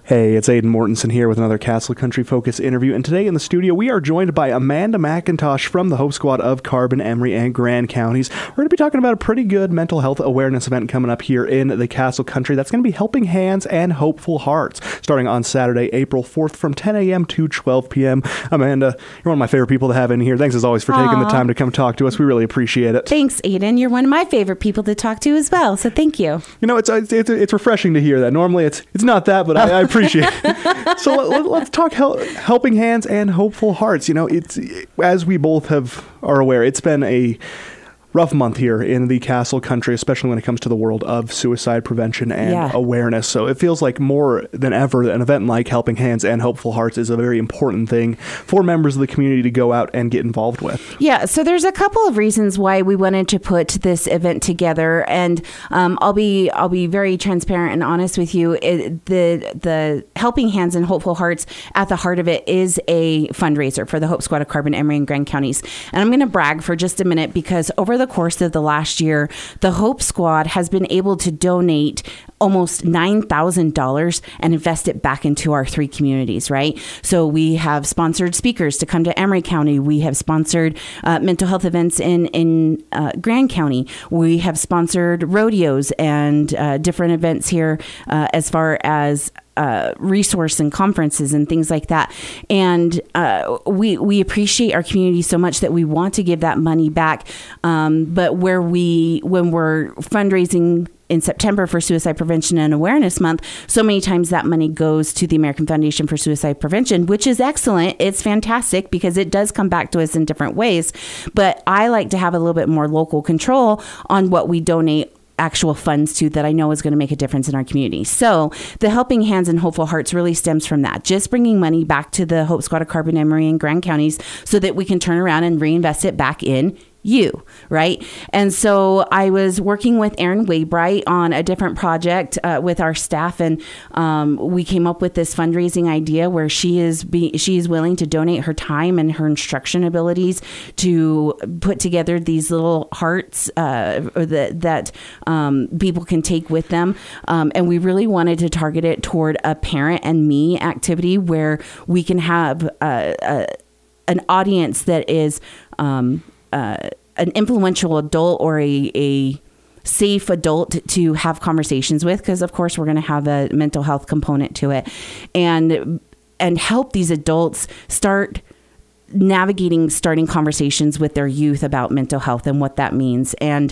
Hey, it's Aidan Mortensen here with another Castle Country Focus interview, and today in the studio we are joined by Amanda McIntosh from the Hope Squad of Carbon, Emery, and Grand Counties. We're going to be talking about a pretty good mental health awareness event coming up here in the Castle Country that's going to be Helping Hands and Hopeful Hearts, starting on Saturday, April 4th from 10 a.m. to 12 p.m. Amanda, you're one of my favorite people to have in here. Thanks as always for taking the time to come talk to us. We really appreciate it. Thanks, Aidan. You're one of my favorite people to talk to as well, so thank you. You know, it's refreshing to hear that. Normally it's not that, but I appreciate it. So let's talk Helping Hands and Hopeful Hearts. You know, it's, as we both are aware, it's been a rough month here in the Castle Country, especially when it comes to the world of suicide prevention and awareness. So it feels like more than ever, an event like Helping Hands and Hopeful Hearts is a very important thing for members of the community to go out and get involved with. Yeah, so there's a couple of reasons why we wanted to put this event together, and I'll be very transparent and honest with you. The Helping Hands and Hopeful Hearts, at the heart of it, is a fundraiser for the Hope Squad of Carbon, Emery, and Grand Counties. And I'm going to brag for just a minute because over the course of the last year, the Hope Squad has been able to donate almost $9,000 and invest it back into our three communities, right? So we have sponsored speakers to come to Emery County. We have sponsored mental health events in Grand County. We have sponsored rodeos and different events here as far as resource and conferences and things like that. And we appreciate our community so much that we want to give that money back. But when we're fundraising in September for Suicide Prevention and Awareness Month, so many times that money goes to the American Foundation for Suicide Prevention, which is excellent. It's fantastic because it does come back to us in different ways. But I like to have a little bit more local control on what we donate actual funds to that I know is going to make a difference in our community. So the Helping Hands and Hopeful Hearts really stems from that, just bringing money back to the Hope Squad of Carbon, Emery, and Grand Counties so that we can turn around and reinvest it back in you, right? And so I was working with Erin Waybright on a different project with our staff, and we came up with this fundraising idea where she is willing to donate her time and her instruction abilities to put together these little hearts that people can take with them. And we really wanted to target it toward a parent and me activity where we can have an audience that is an influential adult or a safe adult to have conversations with, because of course we're going to have a mental health component to it, and help these adults start starting conversations with their youth about mental health and what that means. And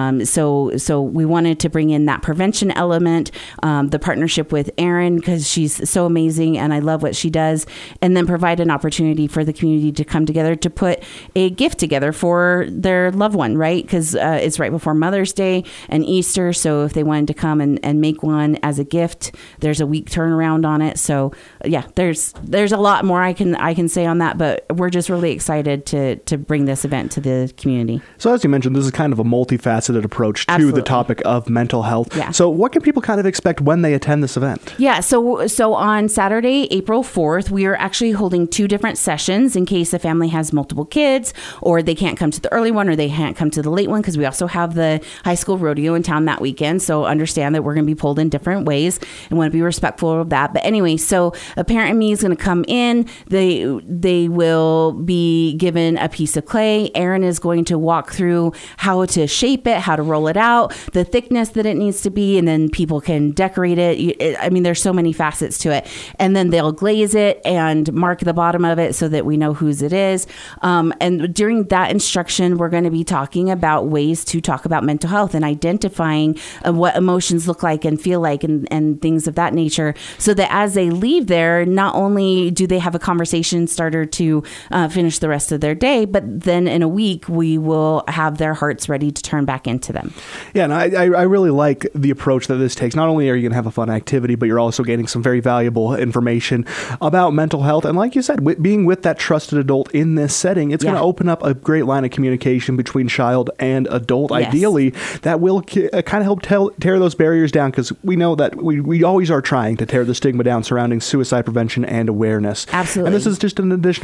so we wanted to bring in that prevention element, the partnership with Erin, because she's so amazing and I love what she does, and then provide an opportunity for the community to come together to put a gift together for their loved one, right? Because it's right before Mother's Day and Easter. So if they wanted to come and make one as a gift, there's a week turnaround on it. So yeah, there's a lot more I can say on that, but we're just really excited to bring this event to the community. So as you mentioned, this is kind of a multifaceted approach to the topic of mental health. Yeah. So what can people kind of expect when they attend this event? Yeah, so on Saturday, April 4th, we are actually holding two different sessions in case a family has multiple kids, or they can't come to the early one, or they can't come to the late one, because we also have the high school rodeo in town that weekend. So understand that we're going to be pulled in different ways and want to be respectful of that. But anyway, so a parent and me is going to come in. They will be given a piece of clay. Erin is going to walk through how to shape it, how to roll it out, the thickness that it needs to be, and then people can decorate it. I mean, there's so many facets to it. And then they'll glaze it and mark the bottom of it so that we know whose it is. And during that instruction, we're going to be talking about ways to talk about mental health and identifying what emotions look like and feel like and things of that nature, so that as they leave there, not only do they have a conversation starter to finish the rest of their day, but then in a week we will have their hearts ready to turn back into them. Yeah, and I really like the approach that this takes. Not only are you going to have a fun activity, but you're also getting some very valuable information about mental health. And like you said, being with that trusted adult in this setting, it's going to open up a great line of communication between child and adult. Yes. Ideally, that will kind of help tear those barriers down, because we know that we always are trying to tear the stigma down surrounding suicide prevention and awareness. Absolutely. And this is just an additional step to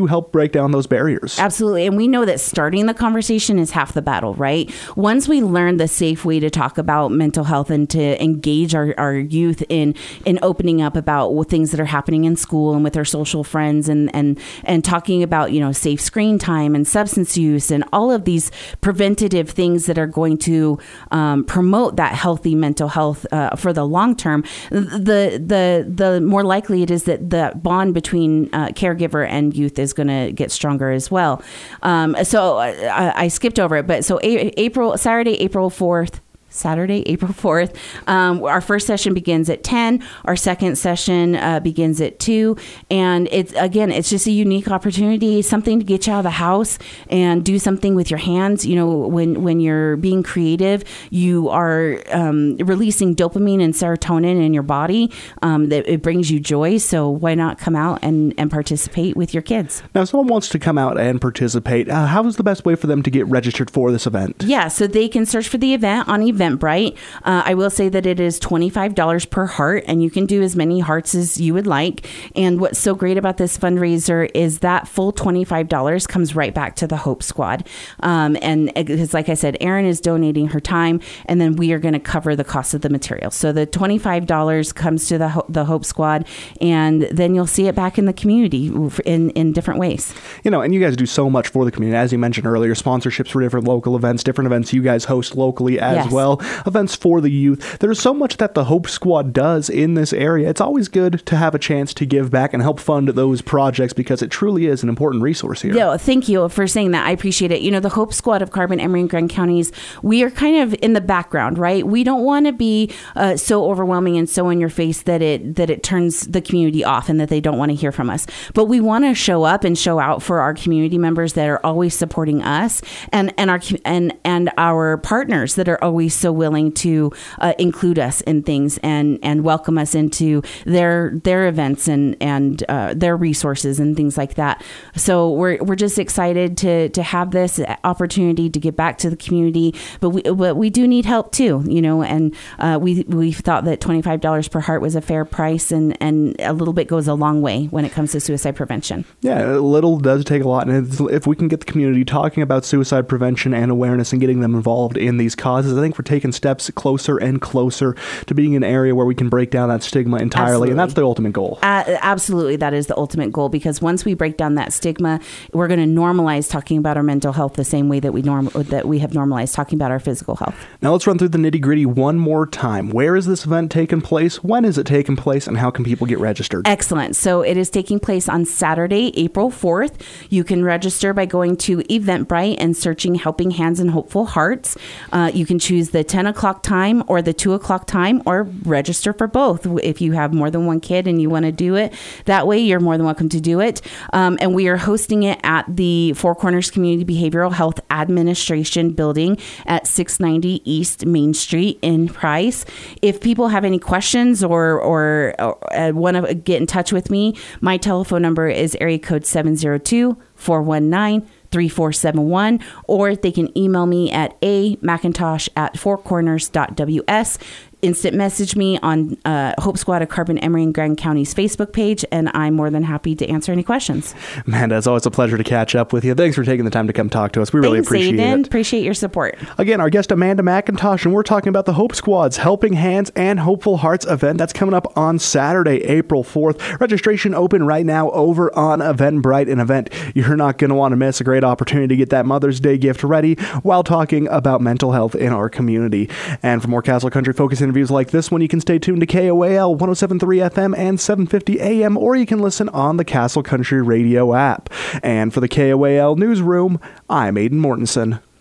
to help break down those barriers. Absolutely. And we know that starting the conversation is half the battle, right? Once we learn the safe way to talk about mental health and to engage our youth in opening up about things that are happening in school and with their social friends and talking about, safe screen time and substance use and all of these preventative things that are going to promote that healthy mental health for the long term, the more likely it is that the bond between caregiver and youth is going to get stronger as well. So I skipped over it, but so Saturday, April 4th, our first session begins at 10. Our second session begins at 2. And it's just a unique opportunity, something to get you out of the house and do something with your hands. When you're being creative, you are releasing dopamine and serotonin in your body. That it brings you joy. So why not come out and participate with your kids? Now, if someone wants to come out and participate, how is the best way for them to get registered for this event? Yeah, so they can search for the event on Eventbrite. I will say that it is $25 per heart, and you can do as many hearts as you would like. And what's so great about this fundraiser is that full $25 comes right back to the Hope Squad. And because, like I said, Erin is donating her time, and then we are going to cover the cost of the material. So the $25 comes to the Hope Squad, and then you'll see it back in the community in different ways. And you guys do so much for the community. As you mentioned earlier, sponsorships for different local events, different events you guys host locally as well. Events for the youth. There's so much that the Hope Squad does in this area. It's always good to have a chance to give back and help fund those projects because it truly is an important resource here. Yeah, thank you for saying that. I appreciate it. The Hope Squad of Carbon, Emery, and Grand counties, we are kind of in the background, right? We don't want to be so overwhelming and so in your face that it turns the community off and that they don't want to hear from us. But we want to show up and show out for our community members that are always supporting us and our partners that are always so willing to include us in things and welcome us into their events and their resources and things like that. So we're just excited to have this opportunity to get back to the community, but we do need help too, and we thought that $25 per heart was a fair price, and a little bit goes a long way when it comes to suicide prevention. Yeah, a little does take a lot, and if we can get the community talking about suicide prevention and awareness and getting them involved in these causes, I think we're taking steps closer and closer to being an area where we can break down that stigma entirely. Absolutely. And that's the ultimate goal. Absolutely. That is the ultimate goal, because once we break down that stigma, we're going to normalize talking about our mental health the same way that we have normalized talking about our physical health. Now let's run through the nitty gritty one more time. Where is this event taking place? When is it taking place? And how can people get registered? Excellent. So it is taking place on Saturday, April 4th. You can register by going to Eventbrite and searching Helping Hands and Hopeful Hearts. You can choose the 10 o'clock time or the 2 o'clock time, or register for both. If you have more than one kid and you want to do it that way, you're more than welcome to do it. And we are hosting it at the Four Corners Community Behavioral Health Administration building at 690 East Main Street in Price. If people have any questions or want to get in touch with me, my telephone number is area code 702-419-3471, or they can email me at amcintosh@fourcorners.ws. Instant message me on Hope Squad of Carbon, Emery, and Grand County's Facebook page, and I'm more than happy to answer any questions. Amanda, it's always a pleasure to catch up with you. Thanks for taking the time to come talk to us. We really appreciate it. Appreciate your support. Again, our guest, Amanda McIntosh, and we're talking about the Hope Squad's Helping Hands and Hopeful Hearts event. That's coming up on Saturday, April 4th. Registration open right now over on Eventbrite, an event you're not going to want to miss. A great opportunity to get that Mother's Day gift ready while talking about mental health in our community. And for more Castle Country Focus interviews like this one, you can stay tuned to KOAL 107.3 FM and 750 AM, or you can listen on the Castle Country Radio app. And for the KOAL Newsroom, I'm Aidan Mortensen.